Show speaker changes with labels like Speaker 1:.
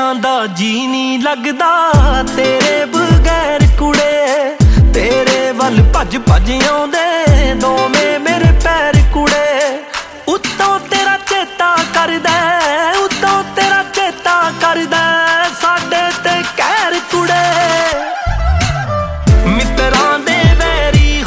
Speaker 1: ਨੈਣਾਂ ਦਾ ਜੀ ਨਹੀਂ ਲੱਗਦਾ ਤੇਰੇ ਬਗੈਰ ਕੁੜੇ। ਤੇਰੇ ਵੱਲ ਭੱਜ ਭੱਜ ਆਉਂਦੇ ਦੋਵੇਂ ਮੇਰੇ ਪੈਰ ਕੁੜੇ। ਉੱਤੋਂ ਤੇਰਾ ਚੇਤਾ ਕਰਦਾ